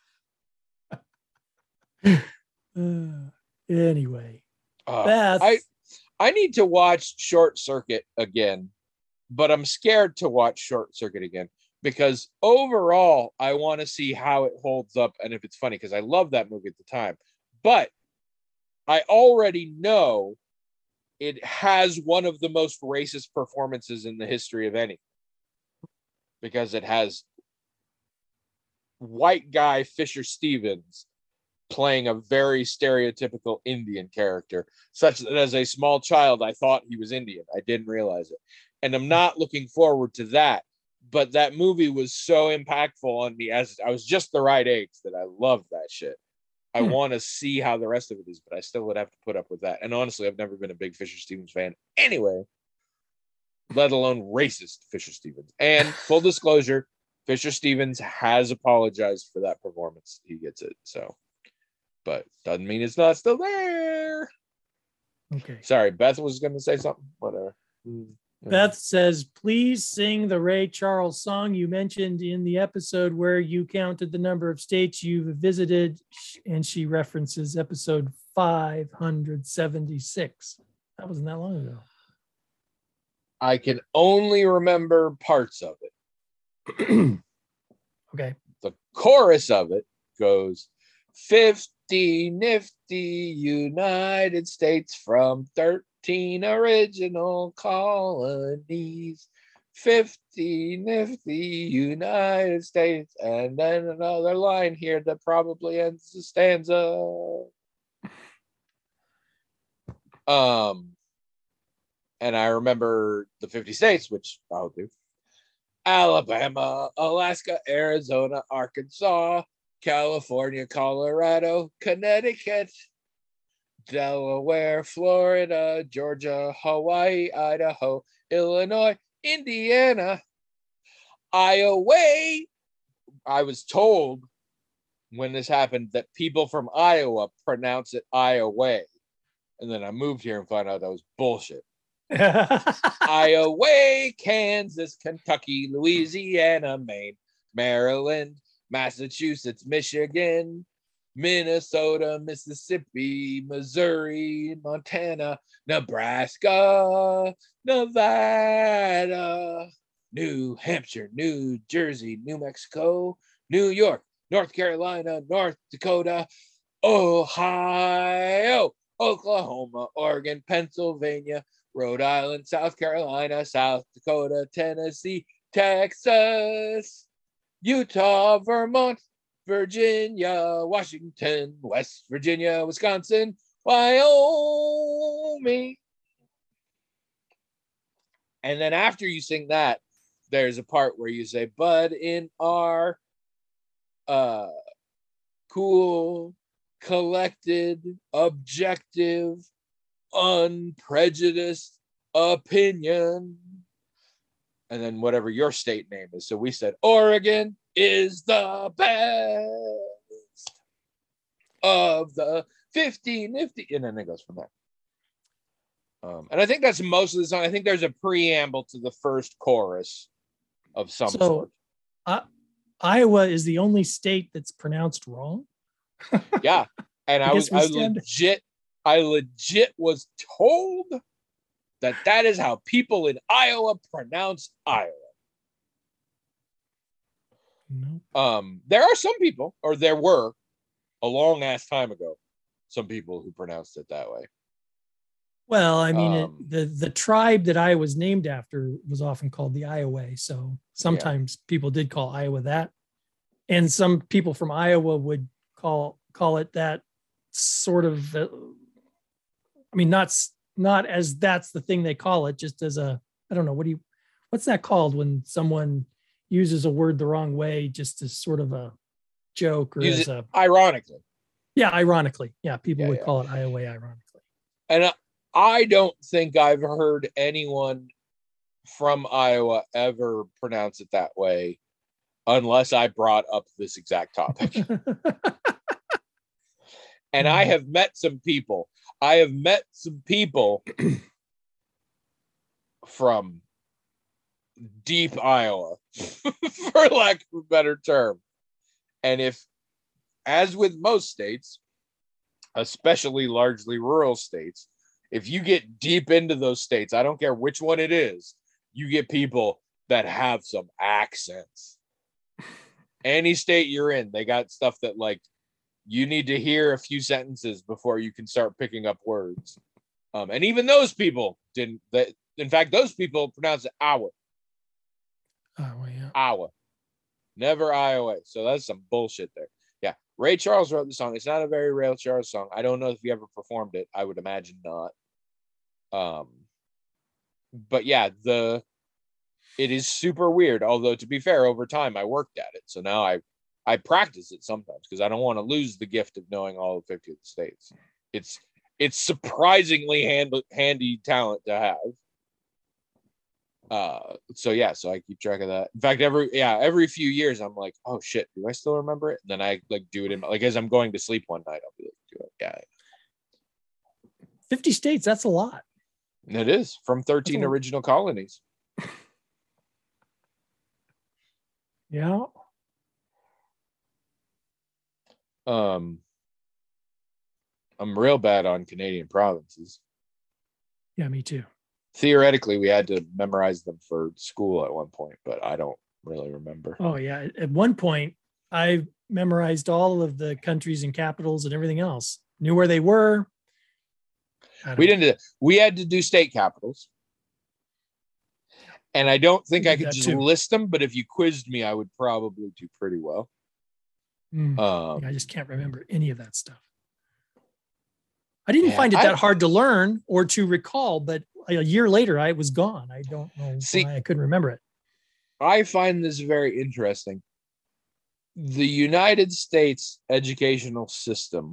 Anyway, Beth, I need to watch Short Circuit again, but I'm scared to watch Short Circuit again because overall I want to see how it holds up and if it's funny, because I love that movie at the time. But I already know it has one of the most racist performances in the history of any, because it has white guy Fisher Stevens playing a very stereotypical Indian character, such that as a small child, I thought he was Indian. I didn't realize it. And I'm not looking forward to that. But that movie was so impactful on me as I was just the right age that I loved that shit. I want to see how the rest of it is, but I still would have to put up with that. And honestly, I've never been a big Fisher Stevens fan anyway, let alone racist Fisher Stevens. And full disclosure, Fisher Stevens has apologized for that performance. He gets it. So, but doesn't mean it's not still there. Okay. Sorry, Beth was going to say something. Whatever. Beth says, please sing the Ray Charles song you mentioned in the episode where you counted the number of states you've visited. And she references episode 576. That wasn't that long ago. I can only remember parts of it. Okay. The chorus of it goes 50 nifty United States from 13 original colonies. 50 nifty United States. And then another line here that probably ends the stanza. And I remember the 50 states, which I'll do. Alabama, Alaska, Arizona, Arkansas, California, Colorado, Connecticut, Delaware, Florida, Georgia, Hawaii, Idaho, Illinois, Indiana, Iowa. I was told when this happened that people from Iowa pronounce it Iowa. And then I moved here and found out that was bullshit. Iowa, Kansas, Kentucky, Louisiana, Maine, Maryland, Massachusetts, Michigan, Minnesota, Mississippi, Missouri, Montana, Nebraska, Nevada, New Hampshire, New Jersey, New Mexico, New York, North Carolina, North Dakota, Ohio, Oklahoma, Oregon, Pennsylvania, Rhode Island, South Carolina, South Dakota, Tennessee, Texas, Utah, Vermont, Virginia, Washington, West Virginia, Wisconsin, Wyoming. And then after you sing that, there's a part where you say, but in our cool, collected, objective, unprejudiced opinion, and then whatever your state name is. So we said Oregon is the best of the 50 nifty, and then it goes from there. And I think that's most of the song. I think there's a preamble to the first chorus of some sort. Iowa is the only state that's pronounced wrong. Yeah, and I legit was told that is how people in Iowa pronounce Iowa. No. There are some people, or there were a long ass time ago, some people who pronounced it that way. Well, I mean, the tribe that I was named after was often called the Iowa. So sometimes people did call Iowa that. And some people from Iowa would call it that sort of, I mean, not as that's the thing they call it, just as a, I don't know, what's that called when someone uses a word the wrong way, just as sort of a joke or as a ironically. Yeah, ironically. Yeah, people would call it Iowa ironically. And I don't think I've heard anyone from Iowa ever pronounce it that way unless I brought up this exact topic. And I have met some people. I have met some people from deep Iowa, for lack of a better term. And if, as with most states, especially largely rural states, if you get deep into those states, I don't care which one it is, you get people that have some accents. Any state you're in, they got stuff that, like, you need to hear a few sentences before you can start picking up words. And even those people didn't. In fact, those people pronounce it Iowa. Oh, well, yeah. Iowa. Never Iowa. So that's some bullshit there. Yeah. Ray Charles wrote the song. It's not a very Ray Charles song. I don't know if he ever performed it. I would imagine not. But yeah, it is super weird. Although to be fair, over time I worked at it. So now I practice it sometimes because I don't want to lose the gift of knowing all 50 states. It's surprisingly handy talent to have. So I keep track of that. In fact, every few years I'm like, oh shit, do I still remember it? And then I like do it in as I'm going to sleep one night, I'll be like, do it. Yeah. 50 states, that's a lot. It is from 13 original colonies. Yeah. I'm real bad on Canadian provinces. Yeah, me too. Theoretically, we had to memorize them for school at one point, but I don't really remember. Oh yeah. At one point, I memorized all of the countries and capitals and everything else. Knew where they were. We didn't do that. We had to do state capitals. And I don't think I could just list them, but if you quizzed me, I would probably do pretty well. I just can't remember any of that stuff. I didn't find it that hard to learn or to recall, but a year later, I was gone. I don't know why I couldn't remember it. I find this very interesting. The United States educational system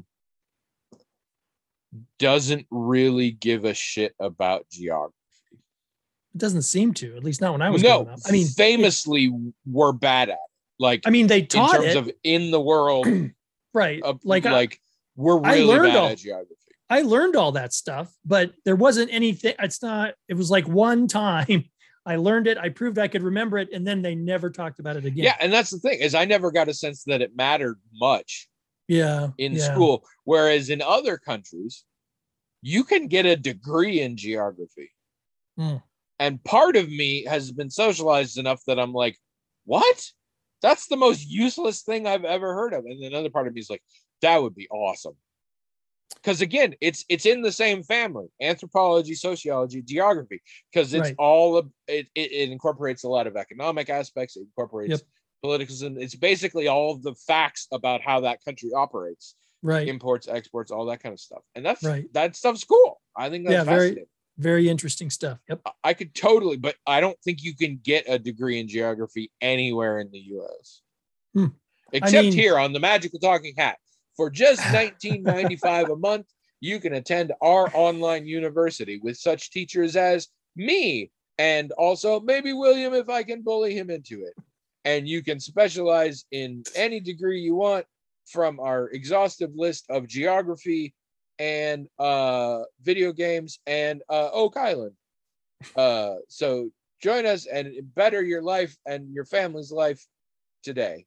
doesn't really give a shit about geography. It doesn't seem to, at least not when I was growing up. I mean, famously, we're bad at it. Like, I mean, they taught in terms of in the world, right? We're really bad at geography. I learned all that stuff, but there wasn't anything. It was like one time I learned it, I proved I could remember it, and then they never talked about it again. Yeah, and that's the thing is I never got a sense that it mattered much. In school, whereas in other countries, you can get a degree in geography. And part of me has been socialized enough that I'm like, what? That's the most useless thing I've ever heard of. And another part of me is like, that would be awesome. Because again, it's in the same family: anthropology, sociology, geography. Because it's all of it incorporates a lot of economic aspects. It incorporates politicalism. It's basically all of the facts about how that country operates. Right. Imports, exports, all that kind of stuff. And that stuff's cool. I think that's fascinating. Very interesting stuff. Yep. I could totally, but I don't think you can get a degree in geography anywhere in the U.S. Except here on the Magical Talking Hat. For just $19.95 a month, you can attend our online university with such teachers as me, and also maybe William if I can bully him into it. And you can specialize in any degree you want from our exhaustive list of geography and video games and Oak Island. So join us and better your life and your family's life today.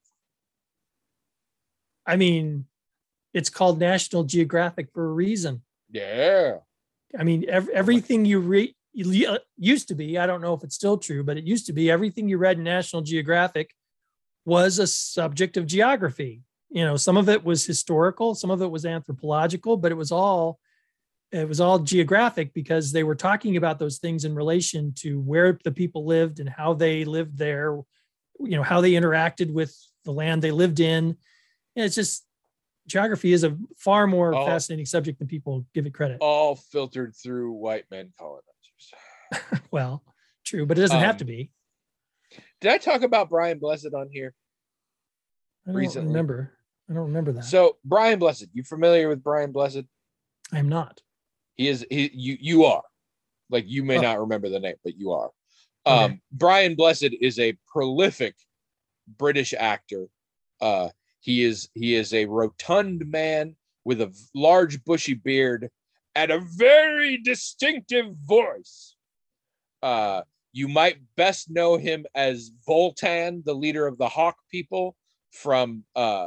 I mean, it's called National Geographic for a reason. Yeah. I mean, everything you read used to be, I don't know if it's still true, but it used to be everything you read in National Geographic was a subject of geography. You know, some of it was historical, some of it was anthropological, but it was all geographic because they were talking about those things in relation to where the people lived and how they lived there, you know, how they interacted with the land they lived in. And it's just, geography is a far more fascinating subject than people give it credit. All filtered through white men colonizers. Well, true, but it doesn't have to be. Did I talk about Brian Blessed on here? I don't remember that. So Brian Blessed, you familiar with Brian Blessed? I'm not. You are. Like, you may not remember the name, but you are. Okay. Brian Blessed is a prolific British actor. He is a rotund man with a large bushy beard and a very distinctive voice. You might best know him as Voltan, the leader of the Hawk people from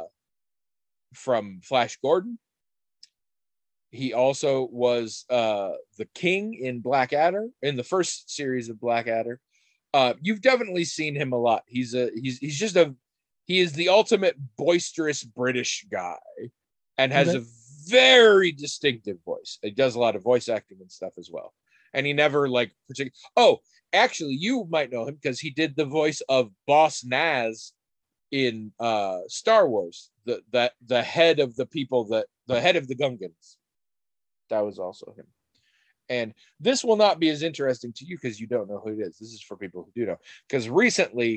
Flash Gordon. He also was the king in Blackadder, in the first series of Blackadder. You've definitely seen him a lot. He is the ultimate boisterous British guy and has a very distinctive voice. He does a lot of voice acting and stuff as well. And he never like particular. Oh, actually, you might know him because he did the voice of Boss Nass in Star Wars. The head of the people the head of the Gungans. That was also him. And this will not be as interesting to you because you don't know who it is. This is for people who do know. Because recently,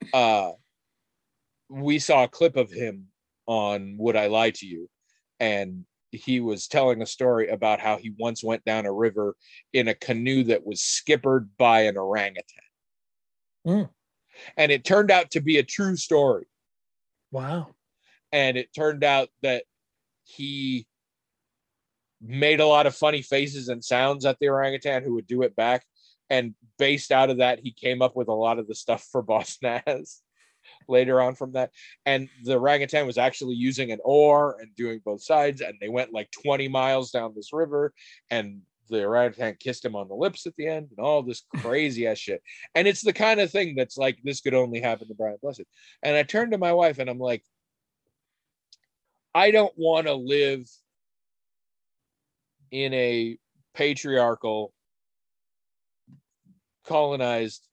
we saw a clip of him on Would I Lie to You? And he was telling a story about how he once went down a river in a canoe that was skippered by an orangutan. Mm. And it turned out to be a true story. Wow. And it turned out that he made a lot of funny faces and sounds at the orangutan who would do it back. And based out of that, he came up with a lot of the stuff for Boss Nass later on from that. And the orangutan was actually using an oar and doing both sides. And they went like 20 miles down this river. And the orangutan kissed him on the lips at the end and all this crazy ass shit. And it's the kind of thing that's like, this could only happen to Brian Blessed. And I turned to my wife and I'm like, I don't want to live in a patriarchal, colonized,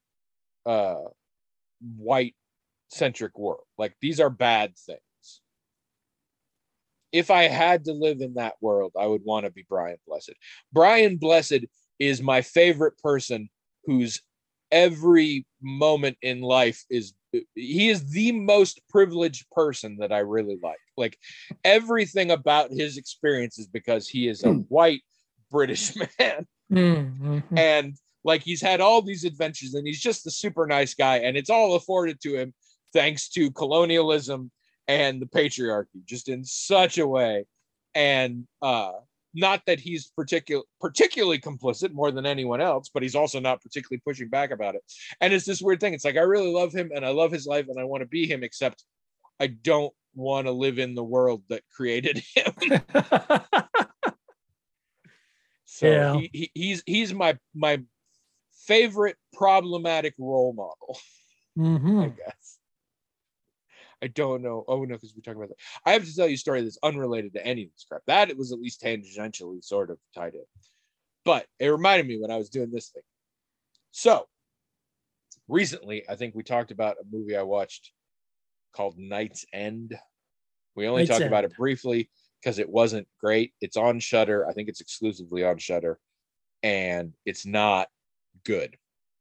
white centric world. Like, these are bad things. If I had to live in that world, I would want to be Brian Blessed. Brian Blessed is my favorite person whose every moment in life he is the most privileged person that I really like. Like, everything about his experience is because he is a white British man. Mm-hmm. And like, he's had all these adventures and he's just a super nice guy. And it's all afforded to him thanks to colonialism and the patriarchy, just in such a way. And not that he's particularly complicit more than anyone else, but he's also not particularly pushing back about it. And it's this weird thing. It's like, I really love him and I love his life and I want to be him, except I don't want to live in the world that created him. So Yeah. he's my favorite problematic role model. Mm-hmm. I guess. I don't know. Oh no, because we talked about that. I have to tell you a story that's unrelated to any of this crap. That it was at least tangentially sort of tied in. But it reminded me when I was doing this thing. So recently, I think we talked about a movie I watched called Knight's End. We only talked about it briefly because it wasn't great. It's on Shudder. I think it's exclusively on Shudder, and it's not good.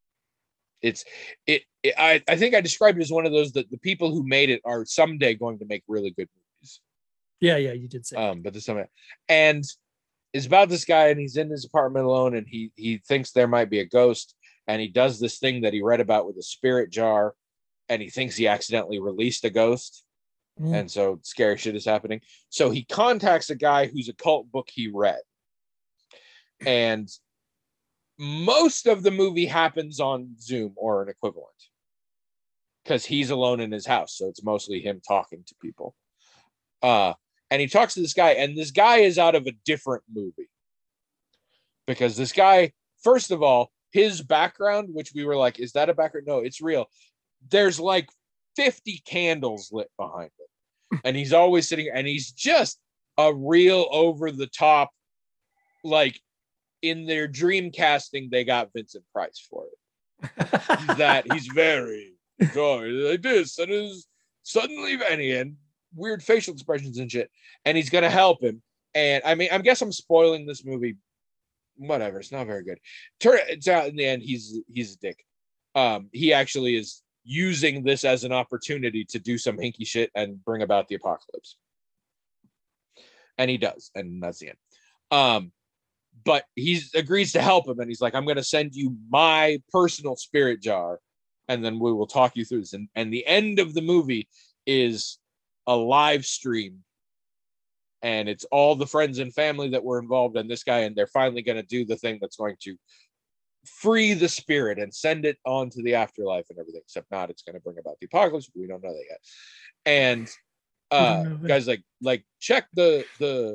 I think I described it as one of those that the people who made it are someday going to make really good movies. Yeah, you did say. But there's something, and it's about this guy, and he's in his apartment alone, and he thinks there might be a ghost, and he does this thing that he read about with a spirit jar, and he thinks he accidentally released a ghost. And so scary shit is happening. So he contacts a guy whose occult book he read. And most of the movie happens on Zoom or an equivalent because he's alone in his house. So it's mostly him talking to people. And he talks to this guy, and this guy is out of a different movie. Because this guy, first of all, his background, which we were like, is that a background? No, it's real. There's like 50 candles lit behind him. And he's always sitting, and he's just a real over the top, like in their dream casting, they got Vincent Price for it. He's very sorry like this, and is suddenly and weird facial expressions and shit. And he's gonna help him. And I mean, I guess I'm spoiling this movie. Whatever, it's not very good. Turns out in the end, he's a dick. He actually is using this as an opportunity to do some hinky shit and bring about the apocalypse. And he does, and that's the end. But he agrees to help him, and he's like, I'm going to send you my personal spirit jar, and then we will talk you through this. And the end of the movie is a live stream, and it's all the friends and family that were involved in this guy, and they're finally going to do the thing that's going to free the spirit and send it on to the afterlife and everything, except not it's going to bring about the apocalypse. We don't know that yet. And guys, like check the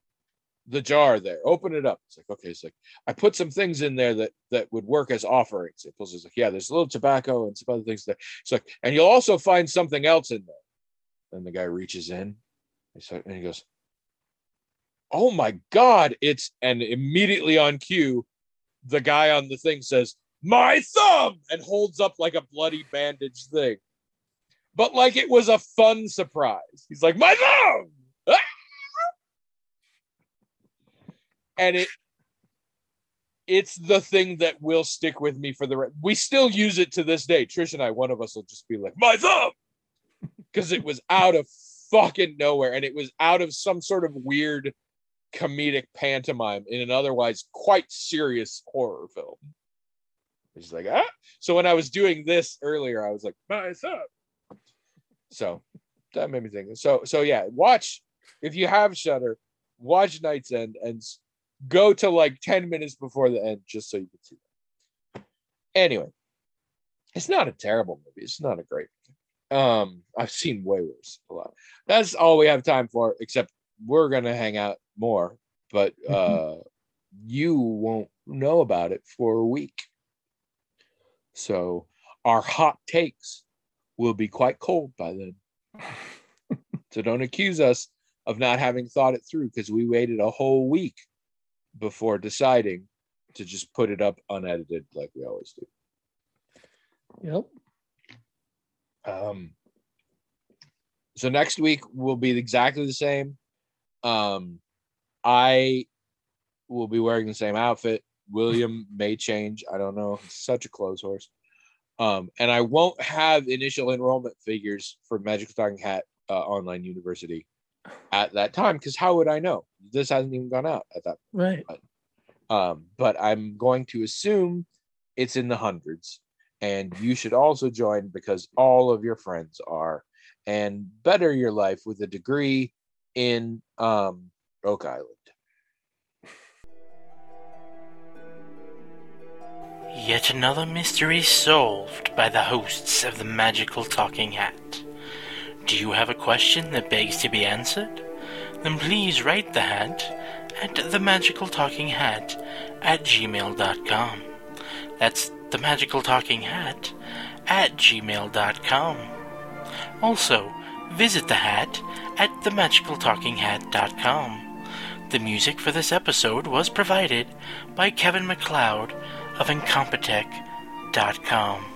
jar there, open it up. It's like, okay, it's like, I put some things in there that would work as offerings. It pulls, it's like, yeah, there's a little tobacco and some other things there. It's like, and you'll also find something else in there. Then the guy reaches in and he goes, oh my God, and immediately on cue, the guy on the thing says, my thumb, and holds up like a bloody bandage thing. But like it was a fun surprise. He's like, my thumb! Ah! And it's the thing that will stick with me for the rest. We still use it to this day. Trish and I, one of us will just be like, my thumb! Because it was out of fucking nowhere. And it was out of some sort of weird comedic pantomime in an otherwise quite serious horror film. He's like, ah. So when I was doing this earlier, I was like, my thumb. So that made me think. So yeah, watch, if you have Shudder, watch Night's End and go to like 10 minutes before the end just so you can see that. Anyway, it's not a terrible movie. It's not a great movie. I've seen way worse a lot. That's all we have time for, except we're gonna hang out more, but you won't know about it for a week. So our hot takes will be quite cold by then. So don't accuse us of not having thought it through, because we waited a whole week before deciding to just put it up unedited like we always do. Yep. So next week will be exactly the same. I will be wearing the same outfit. William may change. I don't know. He's such a clothes horse. And I won't have initial enrollment figures for Magical Talking Hat Online University at that time, because how would I know? This hasn't even gone out at that point. Right. But I'm going to assume it's in the hundreds, and you should also join because all of your friends are, and better your life with a degree in Oak Island. Yet another mystery solved by the hosts of the Magical Talking Hat. Do you have a question that begs to be answered? Then please write the hat at themagicaltalkinghat@gmail.com. That's themagicaltalkinghat@gmail.com. Also, visit the hat at themagicaltalkinghat.com. The music for this episode was provided by Kevin MacLeod of Incompetech.com.